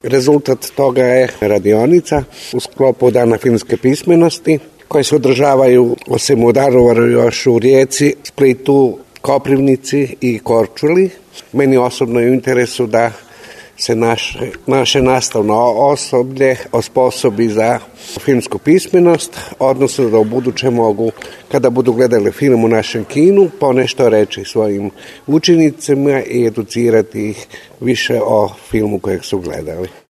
Rezultat toga je radionica u sklopu Dana filmske pismenosti koje se održavaju osim u Daruvaru još u Rijeci, Splitu, Koprivnici i Korčuli. Meni osobno je u interesu da se naše nastavno osoblje osposobi za filmsku pismenost, odnosno da u buduće mogu, kada budu gledali film u našem kinu, ponešto reći svojim učenicima i educirati ih više o filmu kojeg su gledali.